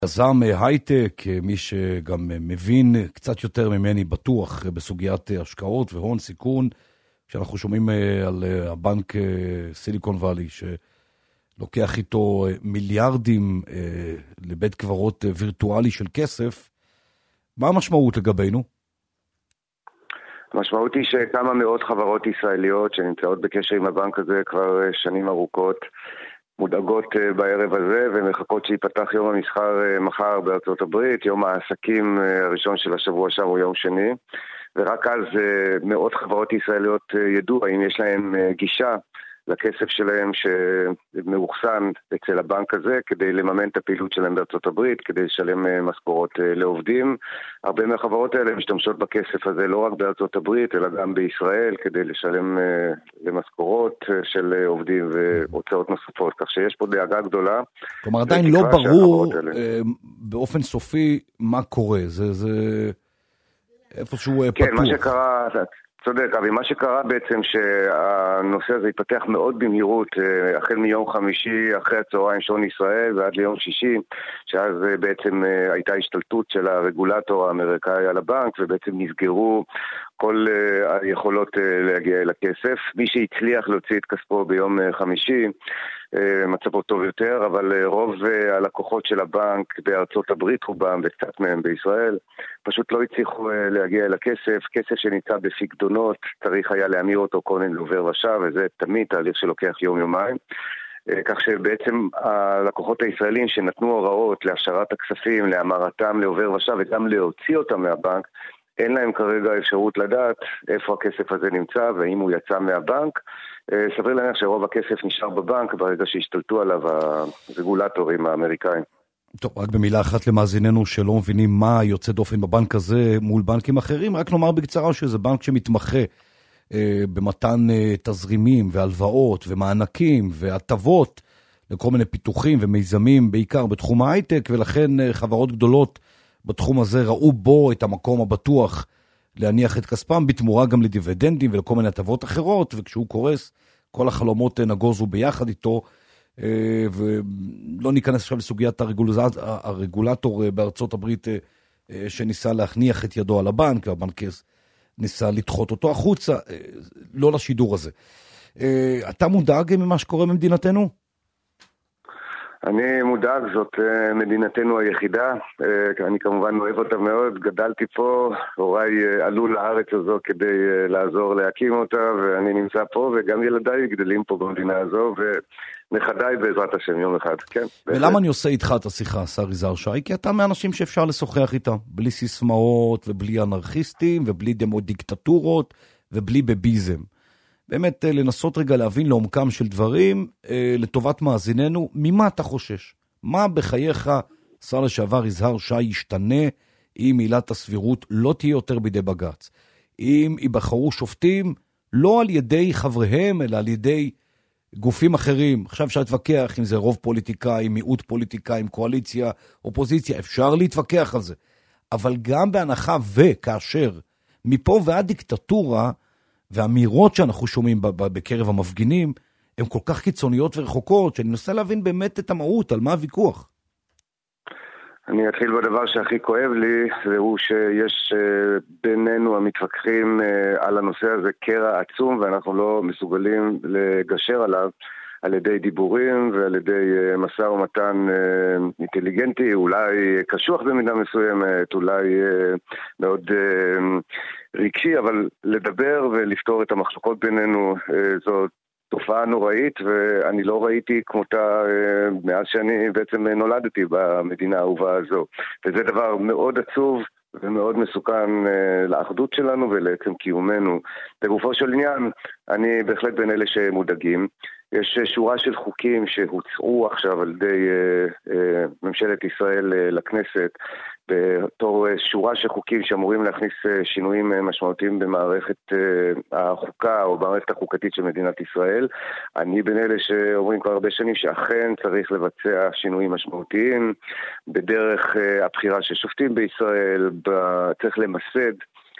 יזם הייטק, מי שגם מבין קצת יותר ממני בטוח בסוגיית השקעות והון סיכון, כשאנחנו שומעים על הבנק סיליקון ואלי, שלוקח איתו מיליארדים לבית קברות וירטואלי של כסף, מה המשמעות לגבינו? המשמעות היא שכמה מאות חברות ישראליות שנמצאות בקשר עם הבנק הזה כבר שנים ארוכות, מודאגות בערב הזה ומחכות שיפתח יום המסחר מחר בארצות הברית. יום העסקים הראשון של השבוע שם הוא יום שני, ורק אז מאות חברות ישראליות ידעו האם יש להם גישה לכסף שלהם שמאוחסן אצל הבנק הזה כדי לממן את הפעילות שלהם בארצות הברית, כדי לשלם משכורות לעובדים. הרבה מהחברות האלה משתמשות בכסף הזה לא רק בארצות הברית אלא גם בישראל כדי לשלם למשכורות של עובדים והוצאות נוספות, כך שיש פה דאגה גדולה. כלומר עדיין לא ברור באופן סופי מה קורה, זה איפשהו פתוח. כן, מה שקרה, צודק, אבל מה שקרה בעצם שהנושא הזה התפתח מאוד במהירות החל מיום חמישי אחרי הצהריים שעון ישראל ועד ליום שישי, שאז בעצם הייתה השתלטות של הרגולטור האמריקאי על הבנק ובעצם נסגרו כל היכולות להגיע אל הכסף. מי שהצליח להוציא את כספו ביום חמישי מצבו טוב יותר, אבל רוב הלקוחות של הבנק בארצות הברית רובם וקצת מהם בישראל פשוט לא הצליחו להגיע אל הכסף. כסף שנמצא בפיקדונות צריך היה להמיר אותו קודם לעובר ושב, וזה תמיד תהליך שלוקח יום-יומיים, כך שבעצם הלקוחות הישראלים שנתנו הוראות להשארת הכספים, להמרתם לעובר ושב וגם להוציא אותם מהבנק, אין להם כרגע אפשרות לדעת איפה הכסף הזה נמצא והאם הוא יצא מהבנק. סביר להניח שרוב הכסף נשאר בבנק ברגע שהשתלטו עליו הרגולטורים האמריקאים. טוב, רק במילה אחת למאזיננו שלא מבינים מה יוצא דופן בבנק הזה מול בנקים אחרים, רק נאמר בקצרה שזה בנק שמתמחה במתן תזרימים והלוואות ומענקים והטבות לכל מיני פיתוחים ומיזמים בעיקר בתחום ההייטק, ולכן חברות גדולות בתחום הזה ראו בו את המקום הבטוח להניח את כספם, בתמורה גם לדיבידנדים ולכל מיני הטבות אחרות, וכשהוא קורס כל החלומות נגוזו ביחד איתו. ולא ניכנס עכשיו לסוגיית הרגולטור בארצות הברית שניסה להכניח את ידו על הבנק, והבנק ניסה לדחות אותו החוצה, לא לשידור הזה. אתה מודאג ממה שקורה במדינתנו? אני מודאג, זאת מדינתנו היחידה, אני כמובן אוהב אותה מאוד, גדלתי פה, הוריי עלו לארץ הזו כדי לעזור להקים אותה, ואני נמצא פה, וגם ילדיי גדלים פה במדינה הזו, ונכדיי בעזרת השם יום אחד, כן. ולמה אני עושה איתך את השיחה, שר יזהר שי? כי אתה מאנשים שאפשר לשוחח איתה, בלי סיסמאות, ובלי אנרכיסטים, ובלי דיקטטורות, ובלי בביזם. באמת לנסות רגע להבין לעומקם של דברים, לטובת מאזיננו, ממה אתה חושש? מה בחייך, שר לשעבר יזהר שי, ישתנה אם עילת הסבירות לא תהיה יותר בידי בג"ץ? אם ייבחרו שופטים לא על ידי חבריהם, אלא על ידי גופים אחרים. עכשיו אפשר להתווכח אם זה רוב פוליטיקאי, מיעוט פוליטיקאי, קואליציה, אופוזיציה, אפשר להתווכח על זה. אבל גם בהנחה וכאשר מפה ועד דיקטטורה, והאמירות שאנחנו שומעים בקרב המפגינים, הן כל כך קיצוניות ורחוקות, שאני מנסה להבין באמת את המהות, על מה הוויכוח. אני אתחיל בדבר שהכי כואב לי, זהו שיש בינינו המתווכחים על הנושא הזה קרע עצום, ואנחנו לא מסוגלים לגשר עליו על ידי דיבורים ועל ידי משא ומתן אינטליגנטי, אולי קשוח במידה מסוימת, אולי מאוד רגשי, אבל לדבר ולפתור את המחלוקות בינינו זו תופעה נוראית, ואני לא ראיתי כמותה מאז שאני בעצם נולדתי במדינה האהובה הזו, וזה דבר מאוד עצוב ומאוד מסוכן לאחדות שלנו ולעצם קיומנו. לגופו של עניין, אני בהחלט בין אלה שמודאגים. יש שורה של חוקים שהוצאו עכשיו על ידי ממשלת ישראל לכנסת, בתור שורה של חוקים שאמורים להכניס שינויים משמעותיים במערכת החוקה או במערכת החוקתית של מדינת ישראל. אני בין אלה שאומרים כבר הרבה שנים שאכן צריך לבצע שינויים משמעותיים בדרך הבחירה של שופטים בישראל, צריך למסד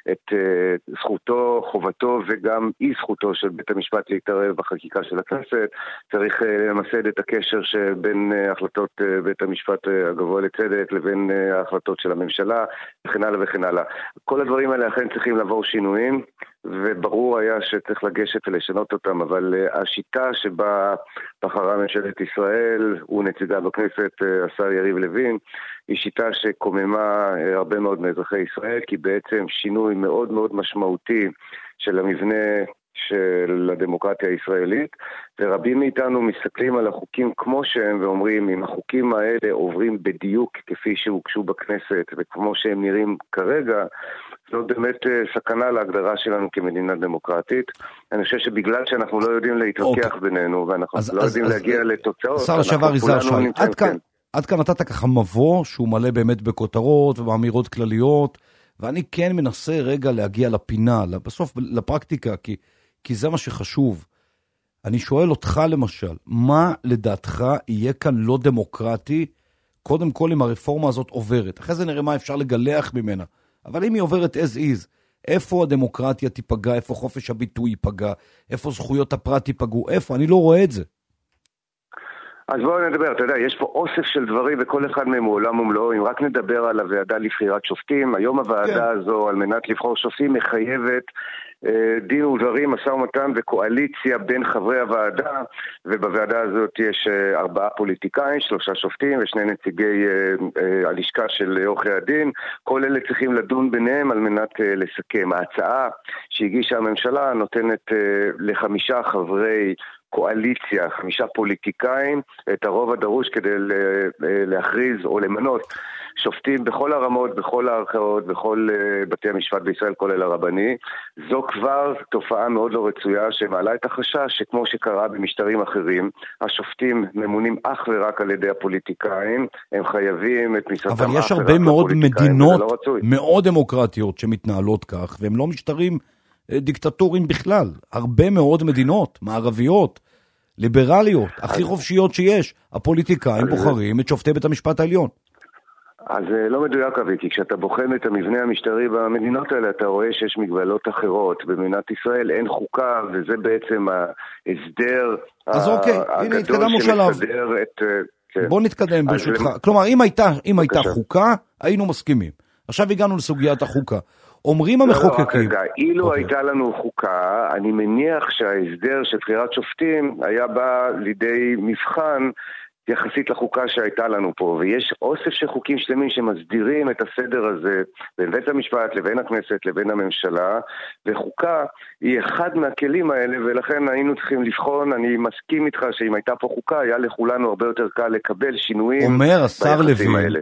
את זכותו, חובתו וגם אי זכותו של בית המשפט להתערב בחקיקה של הכנסת. צריך למסד את הקשר שבין החלטות בית המשפט הגבוה לצדק לבין ההחלטות של הממשלה וכן הלאה וכן הלאה. כל הדברים האלה אכן צריכים לעבור שינויים, וברור היה שצריך לגשת ולשנות אותם, אבל השיטה שבה בחרה ממשלת ישראל, הוא נציגה בכנסת, השר יריב לוין, היא שיטה שקוממה הרבה מאוד מאזרחי ישראל, כי בעצם שינוי מאוד מאוד משמעותי של המבנה של הדמוקרטיה הישראלית, ורבים מאיתנו מסתכלים על החוקים כמו שהם ואומרים, אם החוקים האלה עוברים בדיוק כפי שהוגשו בכנסת וכמו שהם נראים כרגע, זאת באמת סכנה להגדרה שלנו כמדינה דמוקרטית. אני חושב שבגלל שאנחנו לא יודעים להתווכח בינינו, ואנחנו לא יודעים להגיע לתוצאות, השר לשעבר יזהר שי, עד כאן נתת ככה מבוא שהוא מלא באמת בכותרות ובאמירות כלליות, ואני כן מנסה רגע להגיע לפינה, בסוף לפרקטיקה, כי זה מה שחשוב. אני שואל אותך למשל, מה לדעתך יהיה כאן לא דמוקרטי, קודם כל אם הרפורמה הזאת עוברת? אחרי זה נראה מה אפשר לגלח ממנה. אבל אם היא עוברת as is, איפה הדמוקרטיה תיפגע, איפה חופש הביטוי ייפגע, איפה זכויות הפרט ייפגעו, איפה? אני לא רואה את זה. אז בואו נדבר, אתה יודע, יש פה אוסף של דברים וכל אחד מהם הוא עולם ומלואו. אם רק נדבר על הוועדה לבחירת שופטים, היום הוועדה הזו על מנת לבחור שופטים מחייבת דין ודברים, משא ומתן וקואליציה בין חברי הוועדה, ובוועדה הזאת יש 4 פוליטיקאים, 3 שופטים ו2 נציגי הלשכה של עורכי הדין. כל אלה צריכים לדון ביניהם על מנת לסכם. ההצעה שהגישה הממשלה נותנת ל5 חברי קואליציה, 5 פוליטיקאים, את הרוב הדרוש כדי להכריז או למנות שופטים בכל הרמות, בכל הערכאות, בכל בתי המשפט בישראל, כולל הרבני. זו כבר תופעה מאוד לא רצויה שמעלה את החשש שכמו שקרה במשטרים אחרים, השופטים ממונים אך ורק על ידי הפוליטיקאים, הם חייבים את משרתם אך ורק לפוליטיקאים. אבל יש הרבה מאוד מדינות מאוד דמוקרטיות שמתנהלות כך, והם לא משטרים דיקטטוריים בכלל. הרבה מאוד מדינות מערביות, ליברליות, הכי חופשיות שיש, הפוליטיקאים בוחרים את שופטי בית המשפט העליון. אז לא מדויק אבי, כי כשאתה בוחן את המבנה המשטרי במדינות האלה, אתה רואה שיש מגבלות אחרות. במדינת ישראל אין חוקה, וזה בעצם ההסדר אז אוקיי, הנה התקדמנו שלב. בוא נתקדם ברשותך. כלומר, אם הייתה חוקה, היינו מסכימים. עכשיו הגענו לסוגיית החוקה. אומרים המחוקקים... אילו הייתה לנו חוקה, אני מניח שההסדר של בחירת שופטים היה בא לידי מבחן יחסית לחוקה שהייתה לנו פה, ויש אוסף של חוקים שלמים שמסדירים את הסדר הזה בין בית המשפט לבין הכנסת לבין הממשלה, וחוקה היא אחד מהכלים האלה, ולכן היינו צריכים לבחון. אני מסכים איתך שאם הייתה פה חוקה, היה לכולנו הרבה יותר קל לקבל שינויים. אומר השר לוין,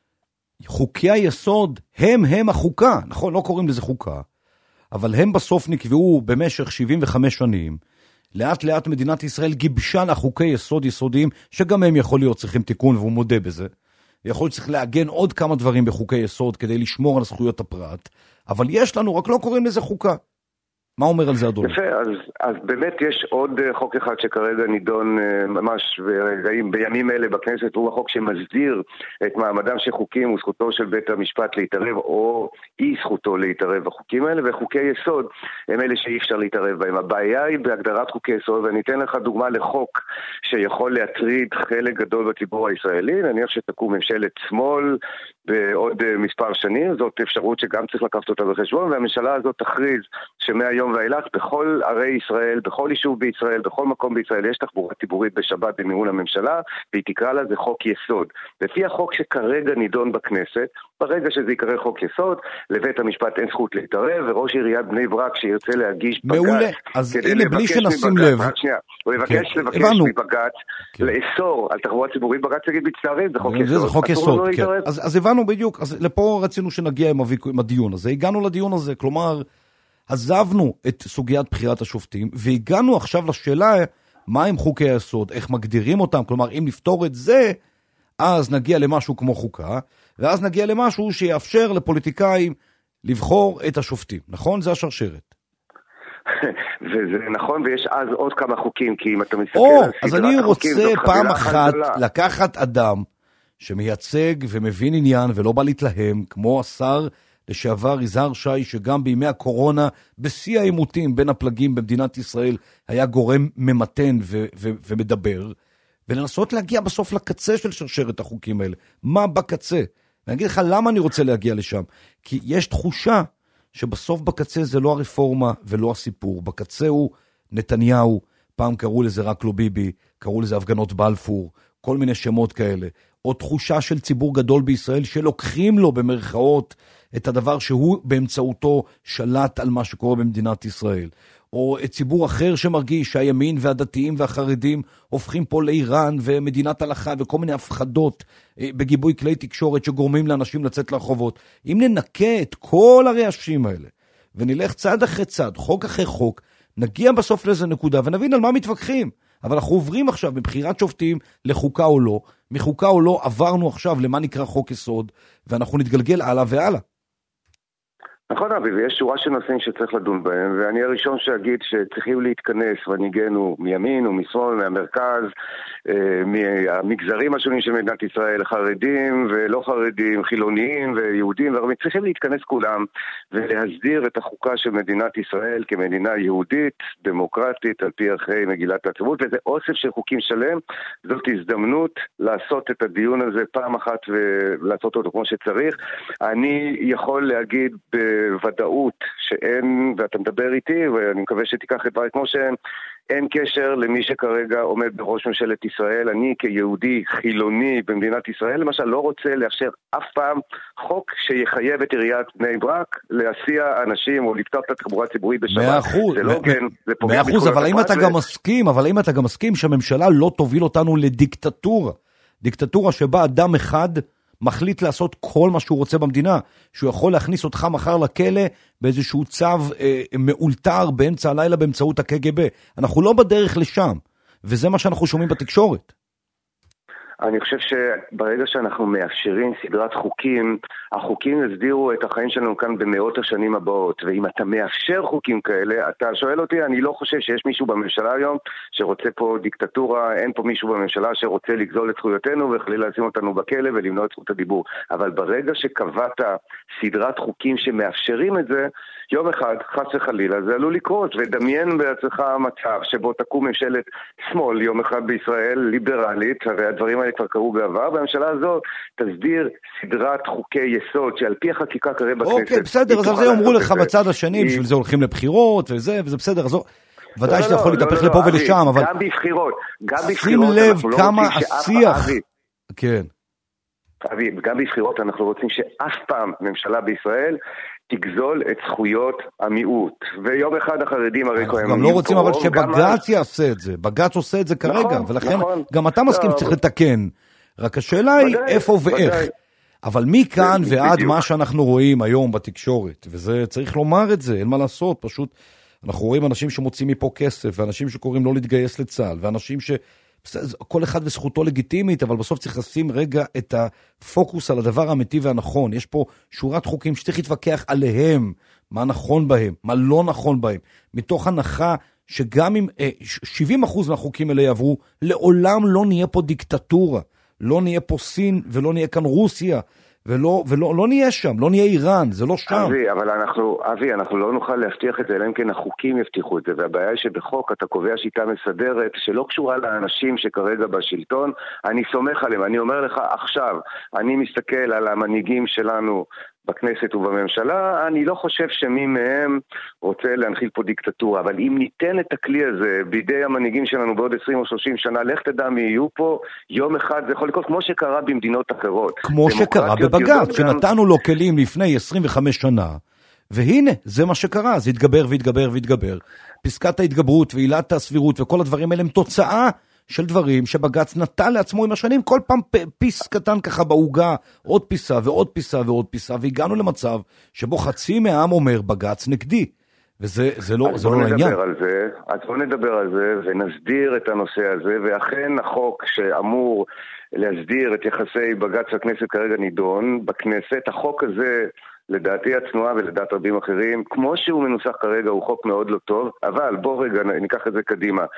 חוקי היסוד הם החוקה, נכון, לא קוראים לזה חוקה, אבל הם בסוף נקבעו במשך 75 שנים, לאט לאט מדינת ישראל גיבשה לה חוקי יסוד יסודיים, שגם הם יכול להיות צריכים תיקון, והוא מודה בזה. יכול להיות צריך להגן עוד כמה דברים בחוקי יסוד, כדי לשמור על זכויות הפרט, אבל יש לנו, רק לא קוראים לזה חוקה. מה אומר על זה אדוני? יפה, אז באמת יש עוד חוק אחד שכרגע נידון ממש בימים אלה בכנסת, הוא החוק שמסדיר את מעמדם של חוקים וזכותו של בית המשפט להתערב או אי זכותו להתערב בחוקים האלה, וחוקי יסוד הם אלה שאי אפשר להתערב בהם. הבעיה היא בהגדרת חוקי יסוד, ואני אתן לך דוגמה לחוק שיכול להטריד חלק גדול בציבור הישראלי. נניח שתקום ממשלת שמאל בעוד מספר שנים, זאת אפשרות שגם צריך לקחת אותה בחשבון, והממשלה הזאת תכריז שמהיום ואילך בכל ערי ישראל, בכל יישוב בישראל, בכל מקום בישראל יש תחבורה ציבורית בשבת בניהול הממשלה, והיא תקרא לזה חוק יסוד. לפי החוק שכרגע נידון בכנסת, ברגע שזה יקרא חוק יסוד, לבית המשפט אין זכות להתערב, וראש עיריית בני ברק שירצה להגיש בג"ץ, מעולה, אז הנה בלי שנשים לב, הוא יבקש מבג"ץ לאסור על תחבורה ציבורית, בג"ץ יגיד מצטערים, זה חוק יסוד. זה חוק יסוד, אז הבנו בדיוק, אז לפה רצינו שנגיע עם הדיון הזה, הגענו לדיון הזה, כלומר, עזבנו את סוגיית בחירת השופטים, והגענו עכשיו לשאלה, מה הם חוקי היסוד, איך מגדירים אותם, כלומר, אם נפתור את זה, אז נגיע למשהו כמו חוקה, ואז נגיע למשהו שיאפשר לפוליטיקאים לבחור את השופטים, נכון? זה השרשרת. וזה נכון, ויש אז עוד כמה חוקים, כי אם אתה מסתכל על אז אני רוצה פעם אחת לקחת אדם שמייצג ומבין עניין ולא בא להתלהם, כמו השר לשעבר יזהר שי, שגם בימי הקורונה, בשיא העימותים בין הפלגים במדינת ישראל, היה גורם ממתן ומדבר, ולנסות להגיע בסוף לקצה של שרשרת החוקים האלה. מה בקצה? ואני אגיד לך למה אני רוצה להגיע לשם. כי יש תחושה שבסוף בקצה זה לא הרפורמה ולא הסיפור. בקצה הוא נתניהו, פעם קראו לזה רק לא ביבי, קראו לזה הפגנות בלפור, כל מיני שמות כאלה. או תחושה של ציבור גדול בישראל שלוקחים לו במרכאות את הדבר שהוא באמצעותו שלט על מה שקורה במדינת ישראל. או ציבור אחר שמרגיש שהימין והדתיים והחרדים הופכים פה לאיראן ומדינת הלכה וכל מיני הפחדות בגיבוי כלי תקשורת שגורמים לאנשים לצאת לרחובות. אם ננקה את כל הרעשים האלה ונלך צעד אחרי צעד, חוק אחרי חוק, נגיע בסוף לאיזה נקודה ונבין על מה מתווכחים. אבל אנחנו עוברים עכשיו מבחירת שופטים לחוקה או לא, מחוקה או לא עברנו עכשיו למה נקרא חוק יסוד, ואנחנו נתגלגל הלאה והלאה. נכון אבי, ויש שורה של נושאים שצריך לדון בהם, ואני הראשון שאגיד שצריכים להתכנס מנהיגנו מימין ומשמאל, מהמרכז, מהמגזרים השונים של מדינת ישראל, חרדים ולא חרדים, חילוניים ויהודים, צריכים להתכנס כולם ולהסדיר את החוקה של מדינת ישראל כמדינה יהודית, דמוקרטית, על פי ערכי מגילת העצמאות, וזה אוסף של חוקים שלם. זאת הזדמנות לעשות את הדיון הזה פעם אחת ולעשות אותו כמו שצריך. אני יכול להגיד בוודאות שאין, ואתה מדבר איתי, ואני מקווה שתיקח את דברי כמו שהם, אין קשר למי שכרגע עומד בראש ממשלת ישראל. אני כיהודי חילוני במדינת ישראל, למשל, לא רוצה לאפשר אף פעם חוק שיחייב את עיריית בני ברק להסיע אנשים או לפתוח את התחבורה הציבורית בשבת. 100%. זה לא כן, זה פוגע בזכויות הפרט. אבל אם אתה גם מסכים שהממשלה לא תוביל אותנו לדיקטטורה. דיקטטורה שבה אדם אחד מחליט לעשות כל מה שהוא רוצה במדינה, שהוא יכול להכניס אותך מחר לכלא באיזשהו צו מאולתר באמצע הלילה באמצעות הקג"ב. אנחנו לא בדרך לשם, וזה מה שאנחנו שומעים בתקשורת. אני חושב שברגע שאנחנו מאפשרים סדרת חוקים, החוקים יסדירו את החיים שלנו כאן במאות השנים הבאות, ואם אתה מאפשר חוקים כאלה, אתה שואל אותי, אני לא חושב שיש מישהו בממשלה היום שרוצה פה דיקטטורה, אין פה מישהו בממשלה שרוצה לגזול את זכויותינו וחלילה לשים אותנו בכלא ולמנוע את זכות הדיבור. אבל ברגע שקבעת סדרת חוקים שמאפשרים את זה, יום אחד, חס וחלילה, זה עלול לקרות, ודמיין בעצמך מצב שבו תקום ממשלת שמאל יום אחד בישראל, ליברלית, הרי הדברים האלה כבר קרו בעבר, והממשלה הזאת תסדיר סדרת חוקי יסוד, שעל פי החקיקה קרה בכנסת. אוקיי, בסדר, אז זה יאמרו לך בצד השני, בשביל זה הולכים לבחירות, וזה בסדר, אז ודאי שאתה יכול להתהפך לפה ולשם, אבל גם בבחירות, שים לב כמה השיח, כן. אבי, גם בבחירות אנחנו רוצים שאף פעם ממשלה בישראל תגזול את זכויות המיעוט. ויום אחד החרדים הרי אנחנו גם לא רוצים אבל שבג"ץ יעשה את זה. בג"ץ עושה את זה כרגע, ולכן גם אתה מסכים שצריך לתקן. רק השאלה היא איפה ואיך. אבל מכאן ועד מה שאנחנו רואים היום בתקשורת, וזה צריך לומר את זה, אין מה לעשות, פשוט אנחנו רואים אנשים שמוצאים מפה כסף, ואנשים שקוראים לא להתגייס לצה"ל, ואנשים כל אחד וזכותו לגיטימית, אבל בסוף צריך לשים רגע את הפוקוס על הדבר האמיתי והנכון. יש פה שורת חוקים שצריך להתווכח עליהם, מה נכון בהם, מה לא נכון בהם, מתוך הנחה שגם אם 70% מהחוקים האלה יעברו, לעולם לא נהיה פה דיקטטורה, לא נהיה פה סין ולא נהיה כאן רוסיה, ולא נהיה שם, לא נהיה איראן, זה לא שם. אנחנו לא נוכל להבטיח את זה, אלא אם כן החוקים יבטיחו את זה, והבעיה היא שבחוק אתה קובע שיטה מסדרת שלא קשורה לאנשים שכרגע בשלטון, אני סומך עליהם, אני אומר לך עכשיו, אני מסתכל על המנהיגים שלנו בכנסת ובממשלה, אני לא חושב שמי מהם רוצה להנחיל פה דיקטטורה, אבל אם ניתן את הכלי הזה בידי המנהיגים שלנו בעוד 20 או 30 שנה, לך תדע מי יהיו פה, יום אחד זה יכול לקרות כמו שקרה במדינות אחרות. כמו שקרה בבג"ץ, שנתנו לו כלים לפני 25 שנה, והנה, זה מה שקרה, זה התגבר והתגבר והתגבר. פסקת ההתגברות ועילת הסבירות וכל הדברים האלה הם תוצאה של דברים שבג"ץ נטל לעצמו עם השנים, כל פעם פיס קטן ככה בעוגה, עוד פיסה ועוד פיסה ועוד פיסה, והגענו למצב שבו חצי מהעם אומר בג"ץ נגדי, וזה לא העניין. אז בוא נדבר על זה ונסדיר את הנושא הזה, ואכן החוק שאמור להסדיר את יחסי בג"ץ הכנסת כרגע נידון בכנסת, החוק הזה לדעתי הצנועה ולדעת רבים אחרים, כמו שהוא מנוסח כרגע הוא חוק מאוד לא טוב, אבל בוא רגע ניקח את זה קדימה.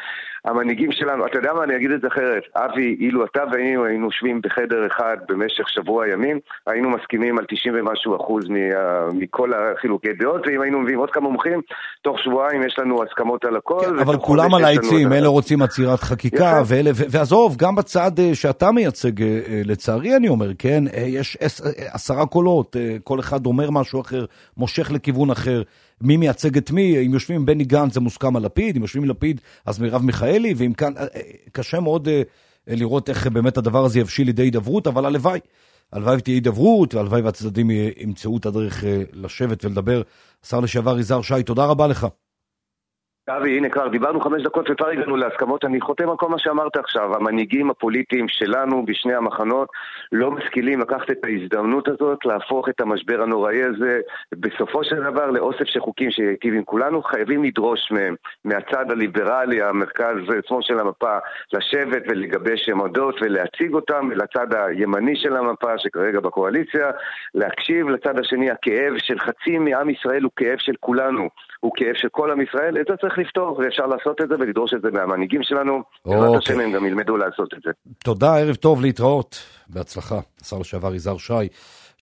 המנהיגים שלנו, אתה יודע מה, אני אגיד את זה אחרת, אבי, אילו אתה והיינו היינו יושבים בחדר אחד במשך שבוע ימים, היינו מסכימים על 90% מכל החילוקי דעות, ואם היינו מביאים עוד כמה מומחים, תוך שבועיים יש לנו הסכמות על הכל. כן, אבל כולם על העצים, אלה רוצים עצירת חקיקה, ועזוב, גם בצד שאתה מייצג, לצערי אני אומר, כן, יש 10 קולות, כל אחד אומר משהו אחר, מושך לכיוון אחר, מי מייצג את מי, אם יושבים עם בני גנץ זה מוסכם על לפיד, אם יושבים עם לפיד אז מרב מיכאלי, ואם כאן קשה מאוד לראות איך באמת הדבר הזה יבשיל לידי הידברות, אבל הלוואי תהיה הידברות, והלוואי והצדדים ימצאו את הדרך לשבת ולדבר. השר לשעבר יזהר שי, תודה רבה לך. אבי, הנה כבר, דיברנו 5 דקות וכבר הגענו להסכמות, אני חותם על כל מה שאמרת עכשיו, המנהיגים הפוליטיים שלנו בשני המחנות לא משכילים לקחת את ההזדמנות הזאת, להפוך את המשבר הנוראי הזה בסופו של דבר לאוסף של חוקים שיטיב עם כולנו, חייבים לדרוש מהם, מהצד הליברלי, המרכז עצמו של המפה, לשבת ולגבש עמדות ולהציג אותם, לצד הימני של המפה שכרגע בקואליציה, להקשיב לצד השני, הכאב של חצי מעם ישראל הוא כאב של כולנו, הוא כאב של כל עם ישראל, את זה צריך לפתור, ואפשר לעשות את זה ולדרוש את זה מהמנהיגים שלנו, בעזרת השם הם גם ילמדו לעשות את זה. תודה, ערב טוב, להתראות, בהצלחה. השר לשעבר יזהר שי.